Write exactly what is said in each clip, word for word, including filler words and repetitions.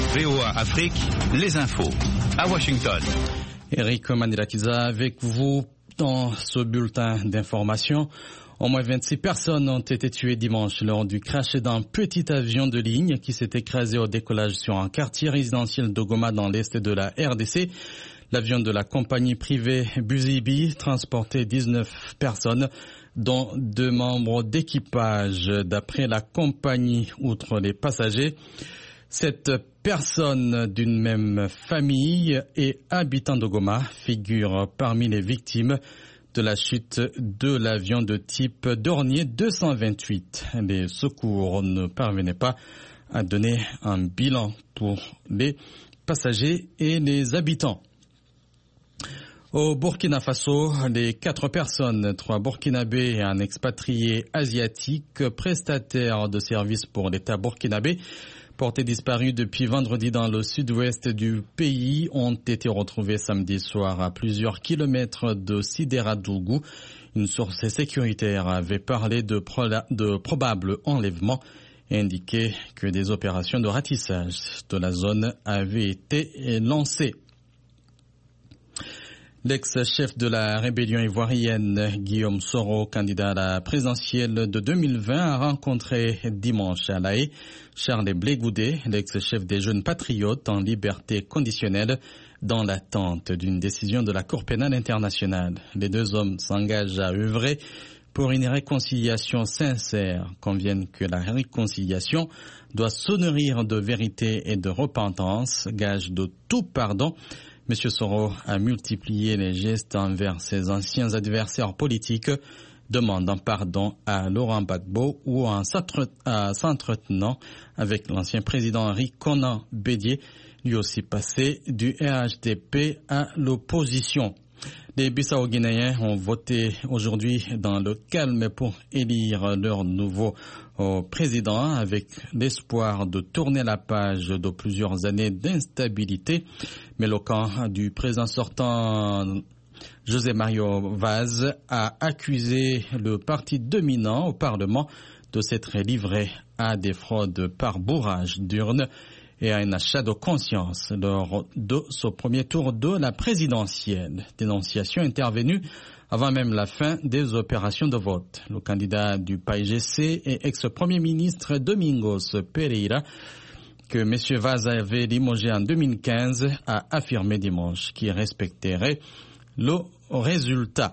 V O A Afrique, les infos. À Washington. Eric Manilakiza avec vous dans ce bulletin d'information. Au moins vingt-six personnes ont été tuées dimanche lors du crash d'un petit avion de ligne qui s'est écrasé au décollage sur un quartier résidentiel de Goma dans l'est de la R D C. L'avion de la compagnie privée Buzibi transportait dix-neuf personnes, dont deux membres d'équipage. D'après la compagnie, outre les passagers, cette personne d'une même famille et habitant de Goma figure parmi les victimes de la chute de l'avion de type Dornier deux cent vingt-huit. Les secours ne parvenaient pas à donner un bilan pour les passagers et les habitants. Au Burkina Faso, les quatre personnes, trois burkinabés et un expatrié asiatique, prestataires de services pour l'État burkinabé, portés disparus depuis vendredi dans le sud-ouest du pays, ont été retrouvés samedi soir à plusieurs kilomètres de Sideradougou. Une source sécuritaire avait parlé de, pro- de probables enlèvements et indiqué que des opérations de ratissage de la zone avaient été lancées. L'ex-chef de la rébellion ivoirienne, Guillaume Soro, candidat à la présidentielle de deux mille vingt, a rencontré dimanche à La Haye Charles Blé Goudé, l'ex-chef des Jeunes Patriotes en liberté conditionnelle, dans l'attente d'une décision de la Cour pénale internationale. Les deux hommes s'engagent à œuvrer pour une réconciliation sincère, conviennent que la réconciliation doit se nourrir de vérité et de repentance, gage de tout pardon. M. Soro a multiplié les gestes envers ses anciens adversaires politiques, demandant pardon à Laurent Gbagbo ou en s'entretenant avec l'ancien président Henri Konan Bédié, lui aussi passé du R H D P à l'opposition. Les Bissau-Guinéens ont voté aujourd'hui dans le calme pour élire leur nouveau président avec l'espoir de tourner la page de plusieurs années d'instabilité. Mais le camp du président sortant José Mario Vaz a accusé le parti dominant au Parlement de s'être livré à des fraudes par bourrage d'urnes et à un achat de conscience lors de ce premier tour de la présidentielle. Dénonciation intervenue avant même la fin des opérations de vote. Le candidat du P A I G C et ex-premier ministre Domingos Pereira, que M. Vaz avait limogé en deux mille quinze, a affirmé dimanche qu'il respecterait le résultat.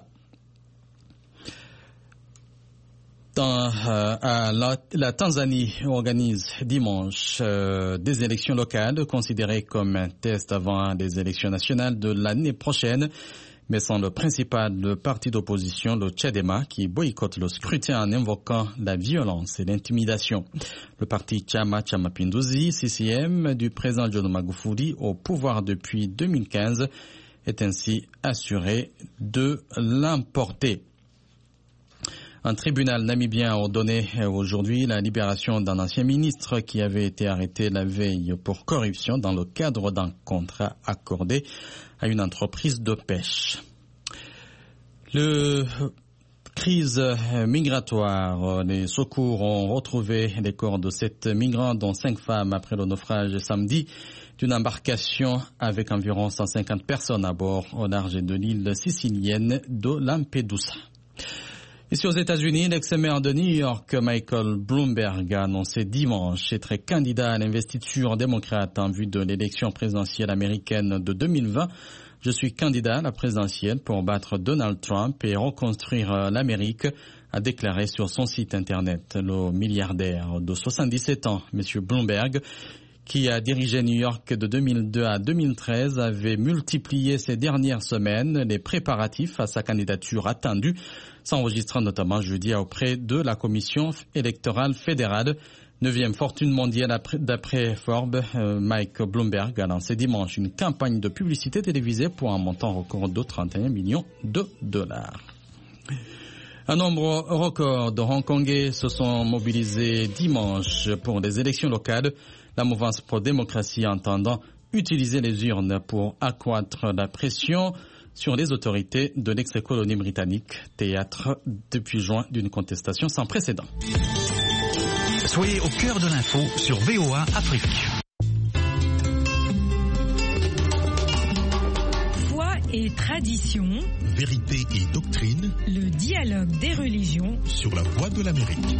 Dans, euh, à la, la Tanzanie organise dimanche euh, des élections locales considérées comme un test avant les élections nationales de l'année prochaine, mais sans le principal parti d'opposition, le Chadema, qui boycotte le scrutin en invoquant la violence et l'intimidation. Le parti Chama Cha Mapinduzi, C C M, du président John Magufuli, au pouvoir depuis deux mille quinze, est ainsi assuré de l'emporter. Un tribunal namibien a ordonné aujourd'hui la libération d'un ancien ministre qui avait été arrêté la veille pour corruption dans le cadre d'un contrat accordé à une entreprise de pêche. Le crise migratoire, les secours ont retrouvé les corps de sept migrants, dont cinq femmes, après le naufrage samedi d'une embarcation avec environ cent cinquante personnes à bord au large de l'île sicilienne de Lampedusa. Ici aux États-Unis, l'ex-maire de New York, Michael Bloomberg, a annoncé dimanche être candidat à l'investiture démocrate en vue de l'élection présidentielle américaine de deux mille vingt. Je suis candidat à la présidentielle pour battre Donald Trump et reconstruire l'Amérique, a déclaré sur son site internet le milliardaire de soixante-dix-sept ans, M. Bloomberg, qui a dirigé New York de deux mille deux à deux mille treize, avait multiplié ces dernières semaines les préparatifs à sa candidature attendue, s'enregistrant notamment jeudi auprès de la Commission électorale fédérale. Neuvième fortune mondiale d'après Forbes, Mike Bloomberg a lancé dimanche une campagne de publicité télévisée pour un montant record de trente et un millions de dollars. Un nombre record de Hongkongais se sont mobilisés dimanche pour les élections locales. La mouvance pro-démocratie entendant utiliser les urnes pour accroître la pression sur les autorités de l'ex-colonie britannique, théâtre depuis juin d'une contestation sans précédent. Soyez au cœur de l'info sur V O A Afrique. et traditions, vérité et doctrine, le dialogue des religions sur la voie de l'Amérique.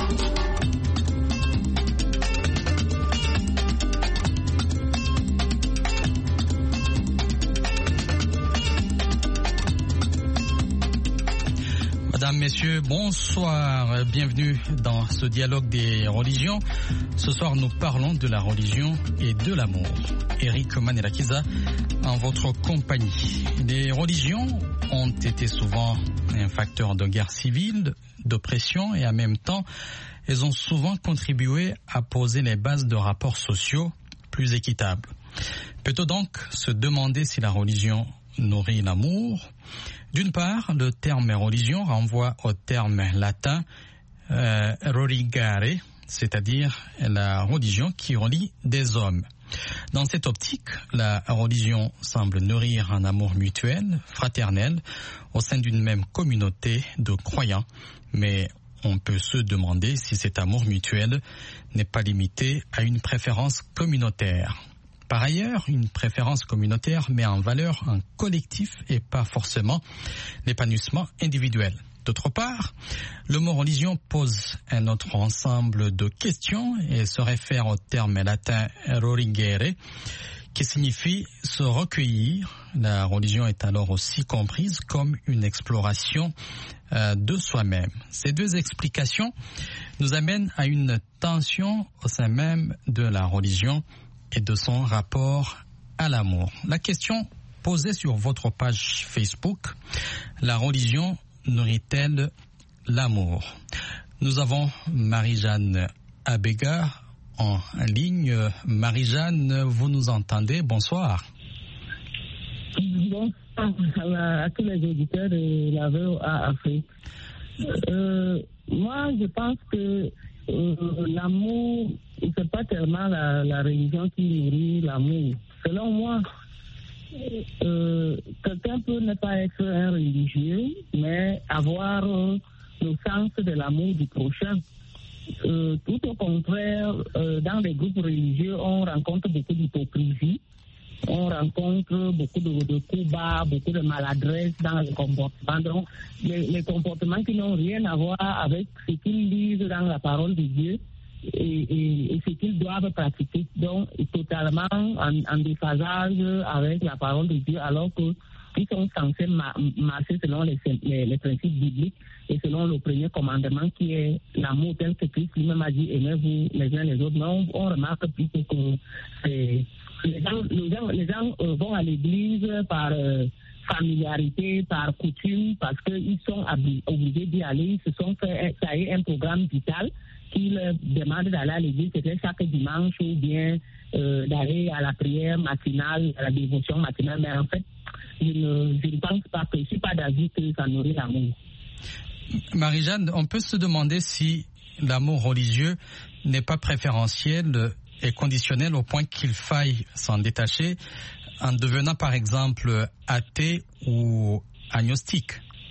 Mesdames, Messieurs, bonsoir, bienvenue dans ce dialogue des religions. Ce soir, nous parlons de la religion et de l'amour. Eric Manelakiza, en votre compagnie. Les religions ont été souvent un facteur de guerre civile, d'oppression et en même temps, elles ont souvent contribué à poser les bases de rapports sociaux plus équitables. Peut-on donc se demander si la religion nourrit l'amour ? D'une part, le terme religion renvoie au terme latin euh, religare, c'est-à-dire la religion qui relie des hommes. Dans cette optique, la religion semble nourrir un amour mutuel, fraternel, au sein d'une même communauté de croyants. Mais on peut se demander si cet amour mutuel n'est pas limité à une préférence communautaire. Par ailleurs, une préférence communautaire met en valeur un collectif et pas forcément l'épanouissement individuel. D'autre part, le mot religion pose un autre ensemble de questions et se réfère au terme latin religere, qui signifie se recueillir. La religion est alors aussi comprise comme une exploration euh, de soi-même. Ces deux explications nous amènent à une tension au sein même de la religion et de son rapport à l'amour. La question posée sur votre page Facebook, la religion nourrit-elle l'amour? Nous avons Marie-Jeanne Abega en ligne. Marie-Jeanne, vous nous entendez? Bonsoir. Bonsoir à, à tous les auditeurs de la V O A Afrique. Euh, moi, je pense que Euh, l'amour, c'est pas tellement la, la religion qui nourrit l'amour. Selon moi, euh, quelqu'un peut ne pas être un religieux, mais avoir euh, le sens de l'amour du prochain. Euh, tout au contraire, euh, dans les groupes religieux, on rencontre beaucoup d'hypocrisie. On rencontre beaucoup de, de coups bas, beaucoup de maladresse dans les comportements. Donc, les, les comportements qui n'ont rien à voir avec ce qu'ils lisent dans la parole de Dieu et, et, et ce qu'ils doivent pratiquer. Donc, totalement en, en déphasage avec la parole de Dieu, alors qu'ils sont censés ma, marcher selon les, les, les principes bibliques et selon le premier commandement qui est l'amour tel que Christ lui-même a dit, aimez-vous les uns les autres. Mais on, on remarque plutôt que c'est... Les gens, les gens, les gens euh, vont à l'église par euh, familiarité, par coutume, parce qu'ils sont obligés d'y aller. Ils se sont fait tailler un programme vital qui leur demande d'aller à l'église peut-être chaque dimanche ou bien euh, d'aller à la prière matinale, à la dévotion matinale. Mais en fait, je ne, je ne pense pas que je ne suis pas d'avis que ça nourrit l'amour. Marie-Jeanne, on peut se demander si l'amour religieux n'est pas préférentiel est conditionnel au point qu'il faille s'en détacher en devenant par exemple athée ou agnostique.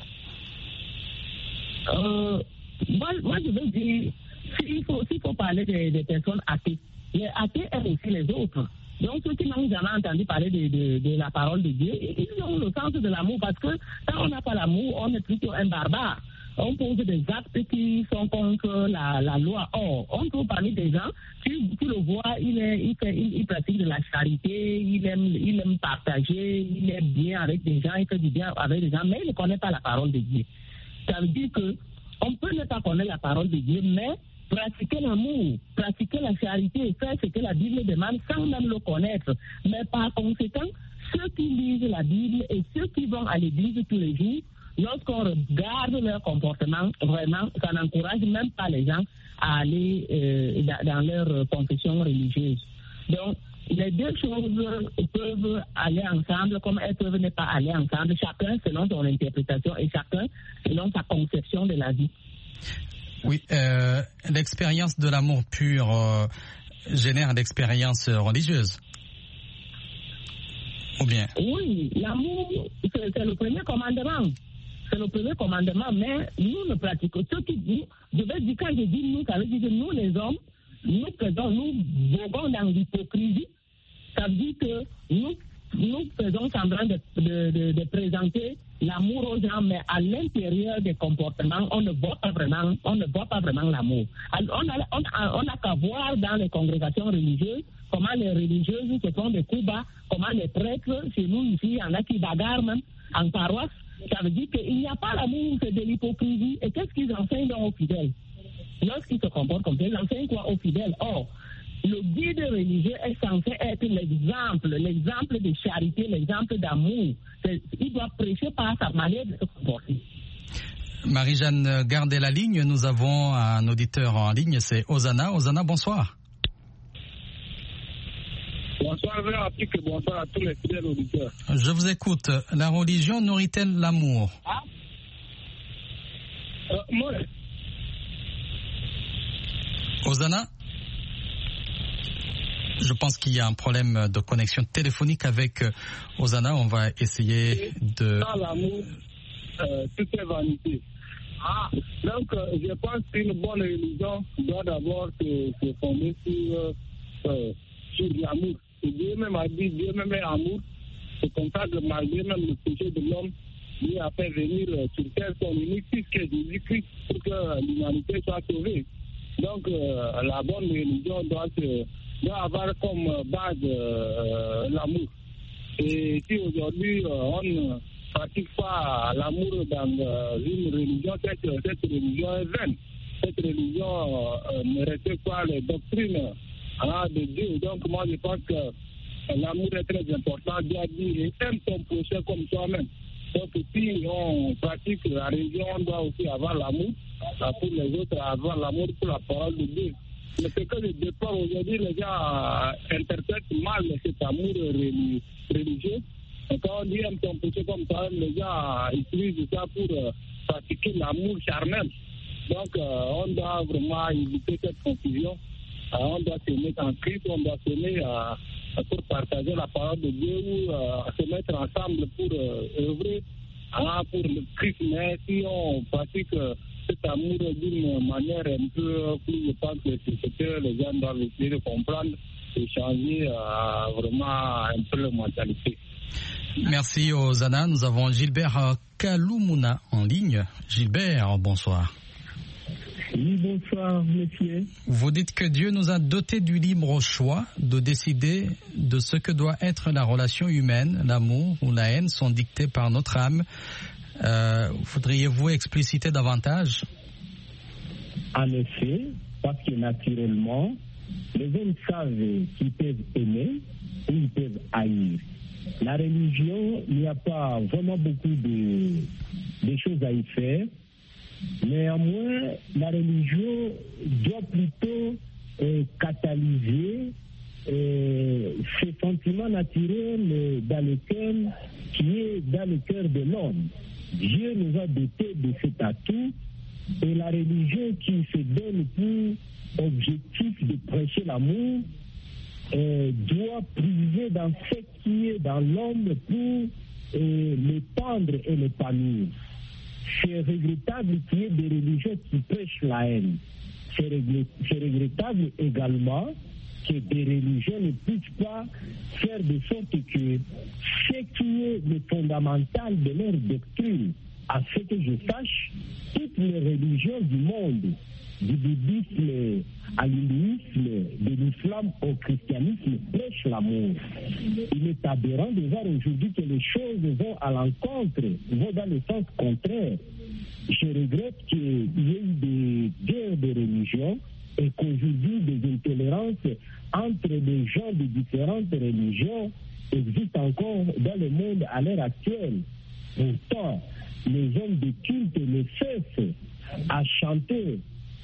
Euh, moi, moi, je veux dire, s'il faut, s'il faut parler des, des personnes athées, les athées aiment aussi les autres. Donc, ceux qui n'ont jamais entendu parler de, de, de la parole de Dieu, ils ont le sens de l'amour parce que quand on n'a pas l'amour, on est plutôt un barbare. On pose des actes qui sont contre la, la loi. Or, on trouve parmi des gens, tu, tu le vois, il, est, il, fait, il, il pratique de la charité, il aime, il aime partager, il est bien avec des gens, il fait du bien avec des gens, mais il ne connaît pas la parole de Dieu. Ça veut dire qu'on peut ne pas connaître la parole de Dieu, mais pratiquer l'amour, pratiquer la charité, faire ce que la Bible demande sans même le connaître. Mais par conséquent, ceux qui lisent la Bible et ceux qui vont à l'église tous les jours, lorsqu'on regarde leur comportement, vraiment, ça n'encourage même pas les gens à aller euh, dans leur confession religieuse. Donc, les deux choses peuvent aller ensemble, comme elles peuvent ne pas aller ensemble, chacun selon son interprétation et chacun selon sa conception de la vie. Oui, euh, l'expérience de l'amour pur euh, génère l'expérience religieuse. Ou bien? Oui, l'amour, c'est, c'est le premier commandement. C'est le premier commandement, mais nous ne pratiquons. Ce qui dit, je vais dire, quand je dis nous, ça veut dire que nous, les hommes, nous faisons, nous voguons dans l'hypocrisie. Ça veut dire que nous nous faisons semblant de, de, de, de présenter l'amour aux gens, mais à l'intérieur des comportements, on ne voit pas vraiment, on ne voit pas vraiment l'amour. Alors, on a, on a, on a qu'à voir dans les congrégations religieuses comment les religieuses se font des coups bas, comment les prêtres, chez nous ici, il y en a qui bagarrent même en paroisse. Ça veut dire qu'il n'y a pas l'amour, c'est de l'hypocrisie. Et qu'est-ce qu'ils enseignent aux fidèles? Lorsqu'ils se comportent comme ça, ils enseignent quoi aux fidèles? Or, le guide religieux est censé être l'exemple, l'exemple de charité, l'exemple d'amour. C'est, il doit prêcher par sa manière de se comporter. Marie-Jeanne, gardez la ligne. Nous avons un auditeur en ligne, c'est Osana. Osana, bonsoir. Bonsoir, Afrique, bonsoir à tous les fidèles auditeurs. Je vous écoute. La religion nourrit-elle l'amour? Ah euh, moi. Osana? Je pense qu'il y a un problème de connexion téléphonique avec Osana. On va essayer de... Dans l'amour, euh, tout est vanité. Ah, donc, euh, je pense qu'une bonne religion doit d'abord se, se fonder sur, euh, sur l'amour. Et Dieu même a dit, Dieu même est amour. C'est comme ça que malgré même le péché de l'homme, Dieu a fait venir euh, sur terre son unique fils qui est Jésus-Christ pour que l'humanité soit sauvée. Donc, euh, la bonne religion doit, se, doit avoir comme base euh, l'amour. Et si aujourd'hui euh, on ne pratique pas l'amour dans euh, une religion, cette, cette religion est vaine. Cette religion euh, ne respecte pas les doctrines hein, de Dieu. Donc, moi, je pense que l'amour est très important. Dieu a dit, aime ton prochain comme toi-même. Donc, si on pratique la religion, on doit aussi avoir l'amour pour les autres, avoir l'amour pour la parole de Dieu. Mais ce que je déplore aujourd'hui, les gens interprètent mal cet amour religieux. Et quand on dit aime ton prochain comme toi-même, les gens utilisent ça pour pratiquer l'amour charnel. Donc, on doit vraiment éviter cette confusion. On doit se mettre en Christ, on doit se mettre pour partager la parole de Dieu ou euh, se mettre ensemble pour euh, œuvrer hein, pour le Christ. Mais si on pratique euh, cet amour d'une manière un peu plus, je pense que c'est ce que les gens doivent essayer de comprendre et changer euh, vraiment un peu leur mentalité. Merci Osana. Nous avons Gilbert Kaloumuna en ligne. Gilbert, bonsoir. Oui, bonsoir, monsieur. Vous dites que Dieu nous a dotés du libre choix de décider de ce que doit être la relation humaine. L'amour ou la haine sont dictés par notre âme. Euh, Faudriez-vous expliciter davantage? En effet, parce que naturellement, les hommes savent qu'ils peuvent aimer ou ils peuvent haïr. La religion, il n'y a pas vraiment beaucoup de, de choses à y faire. Néanmoins, la religion doit plutôt euh, catalyser euh, ces sentiments naturels dans le cœur qui est dans le cœur de l'homme. Dieu nous a dotés de cet atout et la religion qui se donne pour objectif de prêcher l'amour euh, doit priver dans ce qui est dans l'homme pour euh, l'étendre et l'épanouir. C'est regrettable qu'il y ait des religions qui prêchent la haine. C'est regrettable également que des religions ne puissent pas faire de sorte que ce qui est le fondamental de leur doctrine, à ce que je sache, toutes les religions du monde, du bouddhisme à l'hindouisme, de l'islam au christianisme, prêchent l'amour. Il est aberrant de voir aujourd'hui que les choses vont à l'encontre, vont dans le sens contraire. Je regrette qu'il y ait eu des guerres de religion et qu'aujourd'hui des intolérances entre des gens de différentes religions existent encore dans le monde à l'heure actuelle. Pourtant, les hommes de culte ne cessent à chanter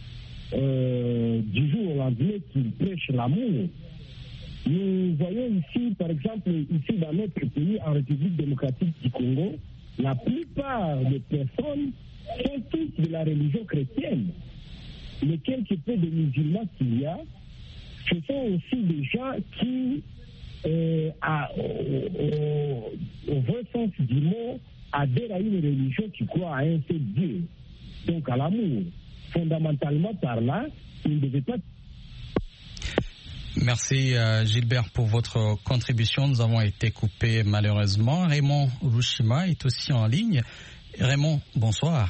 Euh, du jour au lendemain qu'ils prêchent l'amour. Nous voyons ici, par exemple, ici dans notre pays, en République démocratique du Congo, la plupart des personnes sont tous de la religion chrétienne. Les quelques peu de musulmans qu'il y a, ce sont aussi des gens qui, euh, à, au, au, au vrai sens du mot, adhèrent à une religion qui croit à un seul Dieu, donc à l'amour. Fondamentalement par là, il ne devait pas... Merci euh, Gilbert pour votre contribution. Nous avons été coupés malheureusement. Raymond Rushima est aussi en ligne. Raymond, bonsoir.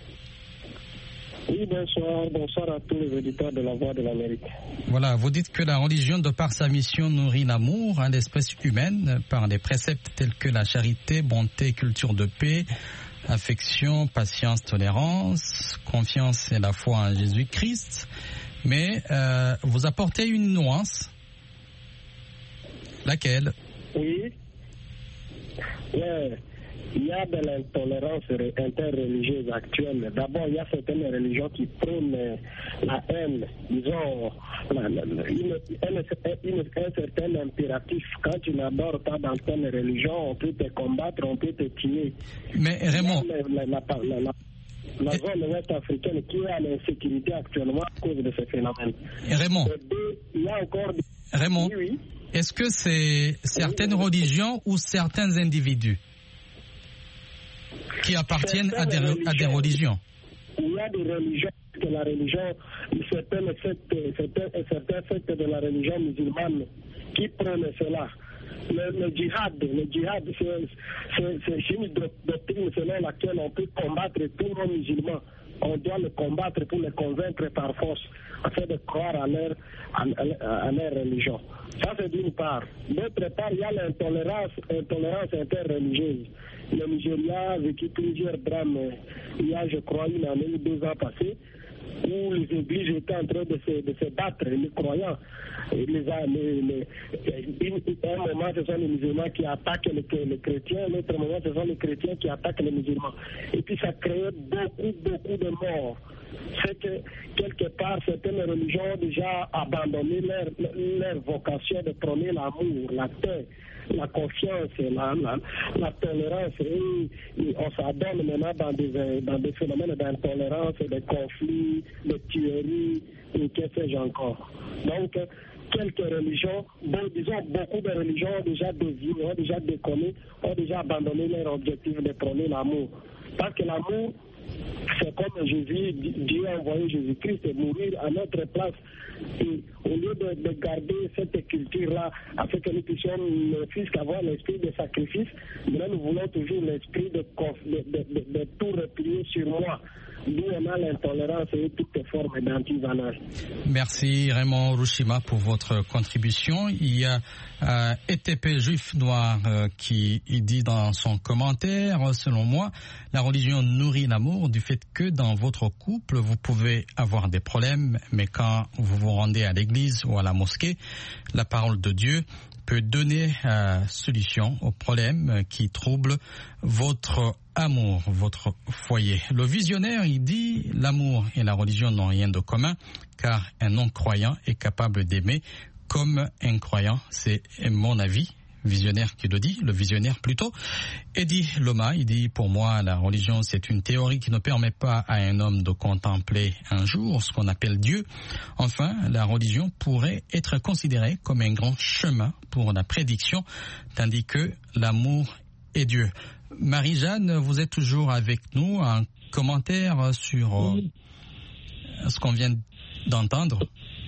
Oui, bonsoir. Bonsoir à tous les auditeurs de la Voix de l'Amérique. Voilà, vous dites que la religion, de par sa mission, nourrit l'amour à l'espèce humaine par des préceptes tels que la charité, bonté, culture de paix, affection, patience, tolérance, confiance et la foi en Jésus-Christ. Mais euh, vous apportez une nuance. Laquelle? Oui. Ouais. Il y a de l'intolérance interreligieuse actuelle. D'abord, il y a certaines religions qui prônent la haine, disons, la, la, une, une, une, un certain impératif. Quand tu n'adores pas dans telle religion, on peut te combattre, on peut te tuer. Mais Raymond... La, la, la, la, la zone ouest africaine qui est à l'insécurité actuellement à cause de ce phénomène. Raymond, deux, il y a encore des... Raymond, oui, oui. Est-ce que c'est certaines oui, religions ou certains individus qui appartiennent à des, à des religions? Il y a des religions, que la religion, certaines sectes, certains, certains sectes de la religion musulmane qui prennent cela. Le, le djihad, le djihad, c'est une doctrine selon laquelle on peut combattre tous nos musulmans. On doit le combattre pour les convaincre par force, afin de croire à leur, à, à, à leur religion. Ça, c'est d'une part. D'autre part, il y a l'intolérance intolérance interreligieuse. Le Nigeria a vécu plusieurs drames il y a, je crois, une année ou deux ans passés, où les églises étaient en train de se, de se battre, les croyants. Les, les, les, un moment, ce sont les musulmans qui attaquent les, les chrétiens, l'autre moment, ce sont les chrétiens qui attaquent les musulmans. Et puis, ça crée beaucoup, beaucoup de morts. C'est que, quelque part, certaines religions ont déjà abandonné leur, leur vocation de prôner l'amour, la paix, la confiance, la, la, la tolérance. Et, et on s'adonne maintenant dans des, dans des phénomènes d'intolérance, de conflits, de tueries, et que sais-je encore. Donc, quelques religions, bon, disons beaucoup de religions ont déjà dévié, ont déjà déconné, ont déjà abandonné leur objectif de prôner l'amour. Parce que l'amour, c'est comme Jésus, Dieu a envoyé Jésus-Christ mourir à notre place. Et au lieu de, de garder cette culture-là, afin que nous puissions ne fût qu'avoir l'esprit de sacrifice, mais là nous voulons toujours l'esprit de, de, de, de, de tout replier sur moi. D'où on a l'intolérance et toutes les formes d'antivaleur. Merci Raymond Rushima pour votre contribution. Il y a euh, E T P Juif Noir euh, qui dit dans son commentaire, selon moi, la religion nourrit l'amour du fait que dans votre couple, vous pouvez avoir des problèmes, mais quand vous vous rendez à l'église ou à la mosquée, la parole de Dieu peut donner euh, solution aux problèmes qui troublent votre amour, votre foyer. Le visionnaire, il dit, l'amour et la religion n'ont rien de commun, car un non-croyant est capable d'aimer comme un croyant. C'est mon avis. Visionnaire qui le dit, le visionnaire plutôt. Eddie Loma, il dit, pour moi, la religion, c'est une théorie qui ne permet pas à un homme de contempler un jour ce qu'on appelle Dieu. Enfin, la religion pourrait être considérée comme un grand chemin pour la prédiction, tandis que l'amour est Dieu. Marie-Jeanne, vous êtes toujours avec nous. Un commentaire sur oui. euh, ce qu'on vient d'entendre?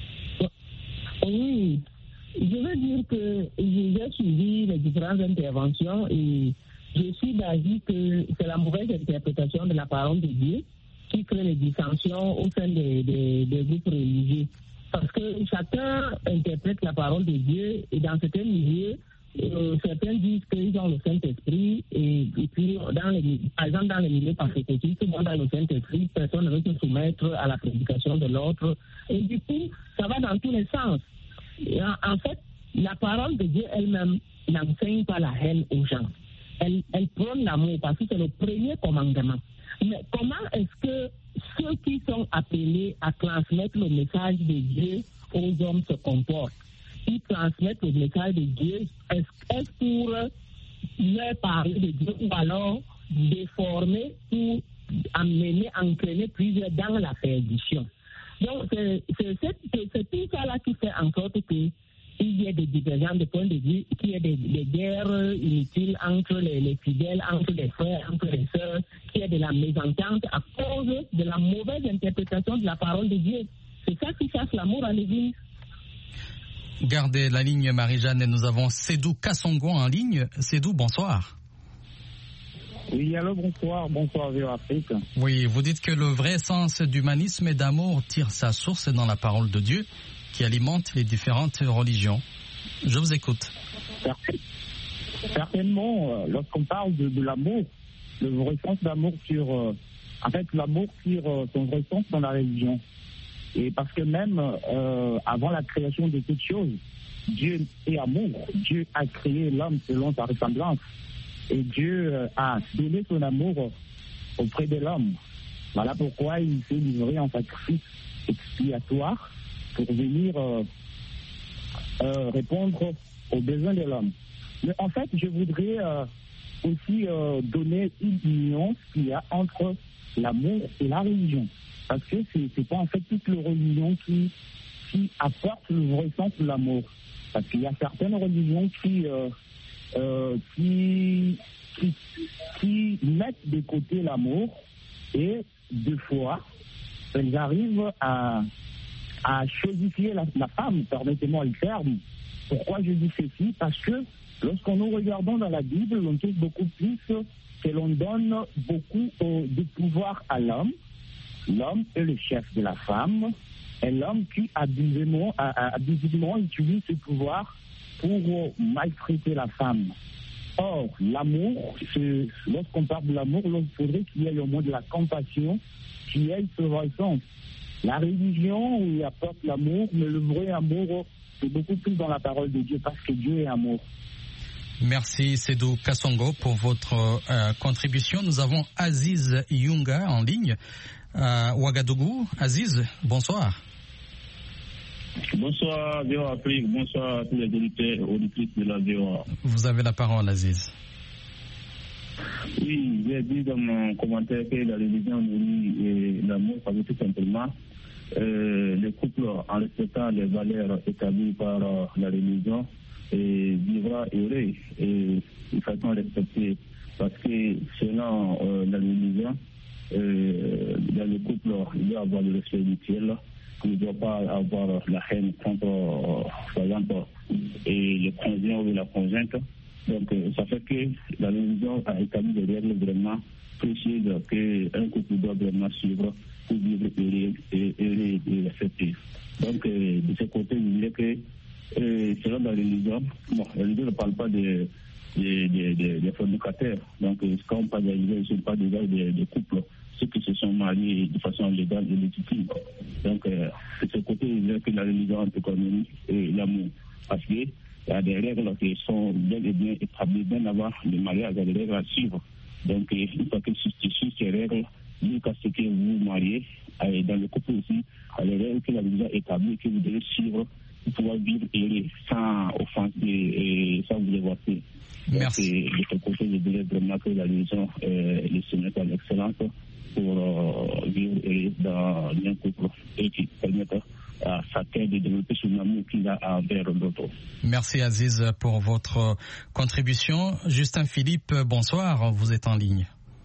Oui. Je veux dire que j'ai suivi les différentes interventions et je suis d'avis que c'est la mauvaise interprétation de la parole de Dieu qui crée les dissensions au sein des, des, des groupes religieux. Parce que chacun interprète la parole de Dieu et dans certains milieux, euh, certains disent qu'ils ont le Saint-Esprit et, et puis, dans les, par exemple, dans les milieux persécutifs, tout le monde a le Saint-Esprit, personne ne veut se soumettre à la prédication de l'autre. Et du coup, ça va dans tous les sens. En fait, la parole de Dieu elle-même n'enseigne pas la haine aux gens. Elle, elle prône l'amour parce que c'est le premier commandement. Mais comment est-ce que ceux qui sont appelés à transmettre le message de Dieu aux hommes se comportent? Ils transmettent le message de Dieu, est-ce, est-ce pour leur parler de Dieu ou alors déformer ou amener, entraîner plusieurs dans la perdition? Donc, c'est, c'est, c'est, c'est tout ça là qui fait en sorte qu'il y ait des divergences de points de vue, qu'il y ait des, des guerres inutiles entre les, les fidèles, entre les frères, entre les sœurs, qu'il y ait de la mésentente à cause de la mauvaise interprétation de la parole de Dieu. C'est ça qui chasse l'amour à l'Église. Gardez la ligne Marie-Jeanne et nous avons Sédou Kassongo en ligne. Sédou, bonsoir. Oui, alors bonsoir, bonsoir V O Afrique. Oui, vous dites que le vrai sens d'humanisme et d'amour tire sa source dans la parole de Dieu qui alimente les différentes religions. Je vous écoute. Certainement, lorsqu'on parle de, de l'amour, le vrai sens d'amour tire, euh, en fait, l'amour tire euh, son vrai sens dans la religion. Et parce que même euh, avant la création de toutes choses, Dieu est amour. Dieu a créé l'homme selon sa ressemblance. Et Dieu euh, a donné son amour auprès de l'homme. Voilà pourquoi il s'est livré en sacrifice expiatoire pour venir euh, euh, répondre aux besoins de l'homme. Mais en fait, je voudrais euh, aussi euh, donner une nuance qu'il y a entre l'amour et la religion. Parce que c'est, c'est pas en fait toute la religion qui, qui apporte le vrai sens de l'amour. Parce qu'il y a certaines religions qui, euh, euh, qui, qui, qui mettent de côté l'amour et deux fois, elles arrivent à, à chosifier la, la femme, permettez-moi le terme. Pourquoi je dis ceci? Parce que lorsqu'on nous regardons dans la Bible, on trouve beaucoup plus que l'on donne beaucoup euh, de pouvoir à l'homme. L'homme est le chef de la femme et l'homme qui abusivement, abusivement utilise ce pouvoir pour maltraiter la femme. Or, l'amour, c'est, lorsqu'on parle de l'amour, il faudrait qu'il y ait au moins de la compassion, qu'il y ait ce vrai sens. La religion, il apporte l'amour, mais le vrai amour, c'est beaucoup plus dans la parole de Dieu, parce que Dieu est amour. Merci Sédou Kassongo pour votre euh, contribution. Nous avons Aziz Yunga en ligne à Ouagadougou. Aziz, bonsoir. Bonsoir V O Afrique, bonsoir à tous les auditeurs et auditrices de la V O A. Vous avez la parole, Aziz. Oui, j'ai dit dans mon commentaire que la religion nourrit l'amour, ça veut tout simplement euh, le couple, en respectant les valeurs établies par euh, la religion, et vivra heureux et de façon respectée, parce que selon euh, la religion, euh, dans le couple, il doit y avoir le respect mutuel, il ne doit pas avoir la haine contre, euh, par exemple, et le conjoint ou la conjointe. Donc, euh, ça fait que la religion a établi des règles vraiment précises qu'un couple doit vraiment suivre pour vivre heureux et, et, et respecté. Donc, euh, de ce côté, je dirais que Et selon la religion, bon, la religion ne parle pas des de, de, de, de fornicateurs. Donc, quand on parle de religion, ils ne sont pas déjà des, des couples, ceux qui se sont mariés de façon légale et légitime. Donc, euh, de ce côté, il y a que la religion économique et l'amour. Parce qu'il y a des règles qui sont bien et bien établies, bien avant le mariage, il y a des règles à suivre. Donc, une fois que sur ces règles, jusqu'à ce que vous vous mariez, et dans le couple aussi, il y a des règles que la religion établit que vous devez suivre pour pouvoir vivre heureux, sans offenser et sans vous dévoiler. Merci. Donc, de ce côté, je dirais vraiment que la religion est le sommet à l'excellence pour euh, vivre heureux dans un couple et qui permettent à chacun de développer son amour qu'il a envers l'autre. Merci Aziz pour votre contribution. Justin Philippe, bonsoir, vous êtes en ligne.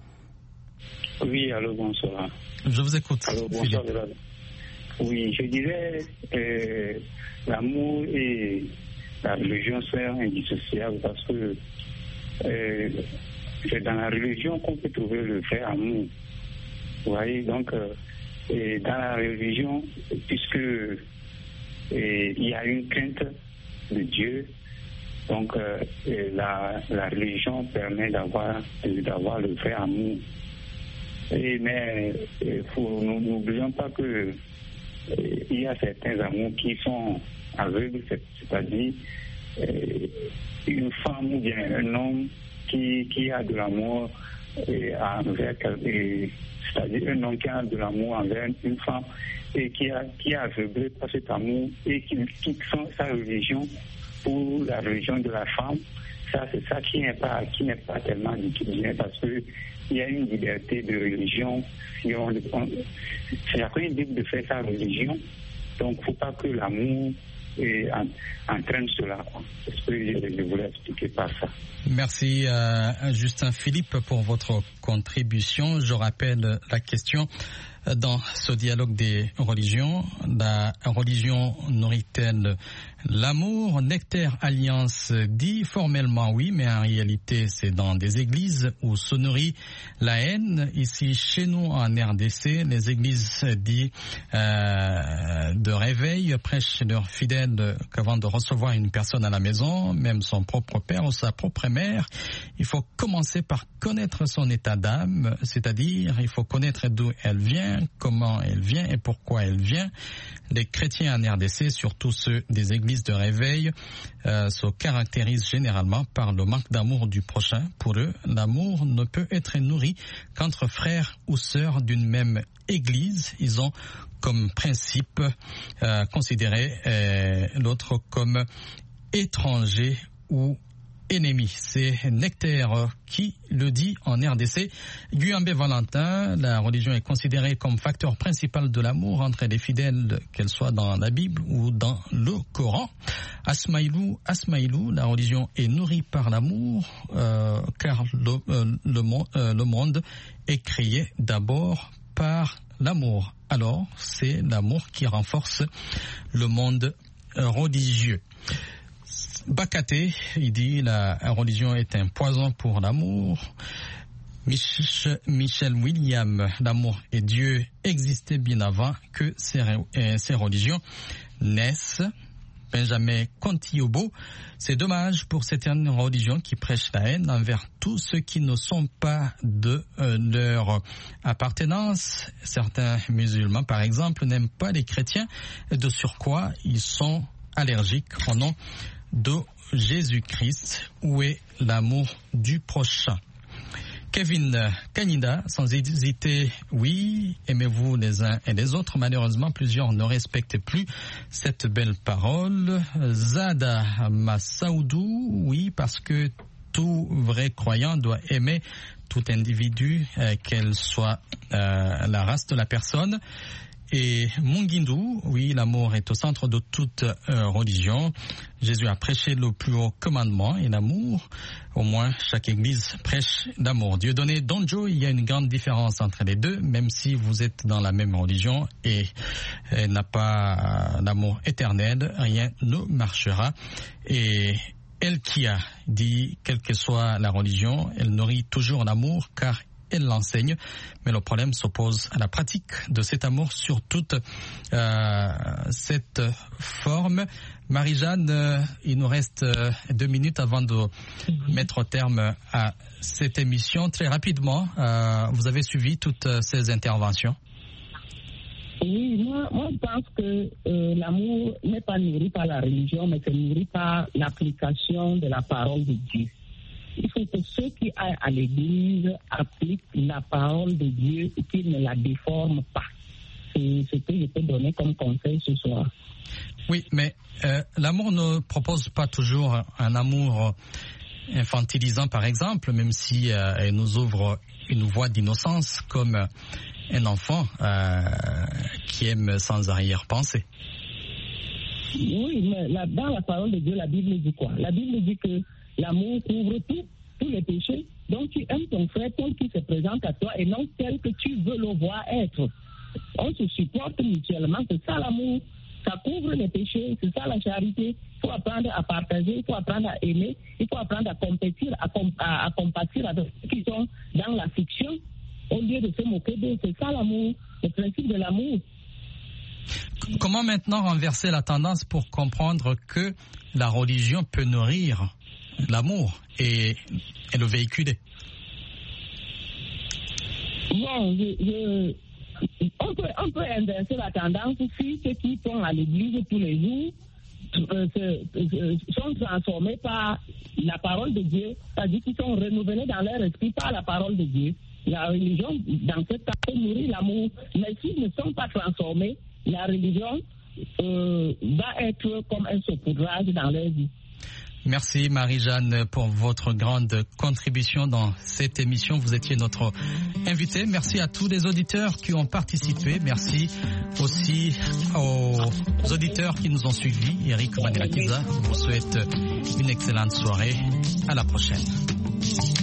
Oui, allô, bonsoir. Je vous écoute. Allô, bonsoir. Philippe. Oui, je dirais euh, l'amour et la religion sont indissociables parce que euh, c'est dans la religion qu'on peut trouver le vrai amour. Vous voyez, donc, euh, et dans la religion, puisque euh, il y a une crainte de Dieu, donc euh, la, la religion permet d'avoir, d'avoir le vrai amour. Et, mais faut, nous n'oublions pas que il y a certains amours qui sont aveugles, c'est-à-dire euh, une femme ou bien un homme qui, qui a de l'amour envers, c'est-à-dire un homme qui a de l'amour envers une femme et qui, a, qui est aveuglé par cet amour et qui quitte sa religion pour la religion de la femme. Ça, c'est ça qui n'est pas, qui n'est pas tellement bien parce que il y a une liberté de religion. Si on, on, c'est la première Bible de faire sa religion. Donc, il ne faut pas que l'amour et, en, entraîne cela. C'est ce que je, je voulais expliquer par ça. Merci euh, Justin Philippe pour votre contribution. Je rappelle la question. Dans ce dialogue des religions, la religion nourrit-elle l'amour? Nectaire Alliance dit formellement oui, mais en réalité c'est dans des églises où se nourrit la haine. Ici chez nous en R D C, les églises disent euh, de réveil prêchent leurs fidèles qu'avant de recevoir une personne à la maison, même son propre père ou sa propre mère, il faut commencer par connaître son état d'âme, c'est-à-dire il faut connaître d'où elle vient, comment elle vient et pourquoi elle vient. Les chrétiens en R D C, surtout ceux des églises de réveil, euh, se caractérisent généralement par le manque d'amour du prochain. Pour eux, l'amour ne peut être nourri qu'entre frères ou sœurs d'une même église. Ils ont comme principe euh, considéré euh, l'autre comme étranger ou ennemi. C'est Nectaire qui le dit en R D C. Guyambé Valentin, la religion est considérée comme facteur principal de l'amour entre les fidèles, qu'elle soit dans la Bible ou dans le Coran. Asmaïlou, Asmaïlou, la religion est nourrie par l'amour, euh, car le, euh, le, euh, le monde est créé d'abord par l'amour. Alors, c'est l'amour qui renforce le monde religieux. Bakaté, il dit la religion est un poison pour l'amour. Mich- Michel William, l'amour et Dieu existaient bien avant que ces, euh, ces religions naissent. Benjamin Contiobo, c'est dommage pour certaines religions qui prêchent la haine envers tous ceux qui ne sont pas de euh, leur appartenance. Certains musulmans, par exemple, n'aiment pas les chrétiens. De surcroît, ils sont allergiques au nom de Jésus-Christ. Où est l'amour du prochain? Kevin Kanida, sans hésiter, oui, aimez-vous les uns et les autres. Malheureusement, plusieurs ne respectent plus cette belle parole. Zada Massaoudou, oui, parce que tout vrai croyant doit aimer tout individu, euh, qu'elle soit euh, la race de la personne. Et Mungindou, oui, l'amour est au centre de toute euh, religion. Jésus a prêché le plus haut commandement et l'amour. Au moins, chaque église prêche l'amour. Dieudonné Donjo, il y a une grande différence entre les deux, même si vous êtes dans la même religion et elle n'a pas euh, l'amour éternel, rien ne marchera. Et elle qui a dit, quelle que soit la religion, elle nourrit toujours l'amour car elle l'enseigne, mais le problème s'oppose à la pratique de cet amour sur toute euh, cette forme. Marie-Jeanne, euh, il nous reste euh, deux minutes avant de mm-hmm. mettre terme à cette émission. Très rapidement, euh, vous avez suivi toutes euh, ces interventions? Oui, moi, moi je pense que euh, l'amour n'est pas nourri par la religion, mais c'est nourri par l'application de la parole de Dieu. Il faut que ceux qui aillent à l'église appliquent la parole de Dieu et qu'ils ne la déforment pas. C'est ce que je peux donner comme conseil ce soir. Oui, mais euh, l'amour ne propose pas toujours un amour infantilisant, par exemple, même si euh, elle nous ouvre une voie d'innocence comme un enfant euh, qui aime sans arrière-pensée. Oui, mais là, dans la parole de Dieu, la Bible dit quoi? La Bible dit que l'amour couvre tout, tous les péchés. Donc tu aimes ton frère tel qu'il se présente à toi et non tel que tu veux le voir être. On se supporte mutuellement, c'est ça l'amour. Ça couvre les péchés, c'est ça la charité. Il faut apprendre à partager, il faut apprendre à aimer, il faut apprendre à compétir, à, comp- à, à compatir avec ceux qui sont dans la fiction au lieu de se moquer d'eux. C'est ça l'amour, le principe de l'amour. Comment maintenant renverser la tendance pour comprendre que la religion peut nourrir l'amour et, et le véhiculer? Bon, je, je, on, peut, on peut inverser la tendance si ceux qui sont à l'église tous les jours euh, se, euh, sont transformés par la parole de Dieu, c'est-à-dire qu'ils sont renouvelés dans leur esprit par la parole de Dieu. La religion, dans ce cas, peut nourrir l'amour, mais s'ils ne sont pas transformés, la religion euh, va être comme un saupoudrage dans leur vie. Merci Marie-Jeanne pour votre grande contribution dans cette émission. Vous étiez notre invitée. Merci à tous les auditeurs qui ont participé. Merci aussi aux auditeurs qui nous ont suivis. Eric Manelakiza vous souhaite une excellente soirée. À la prochaine.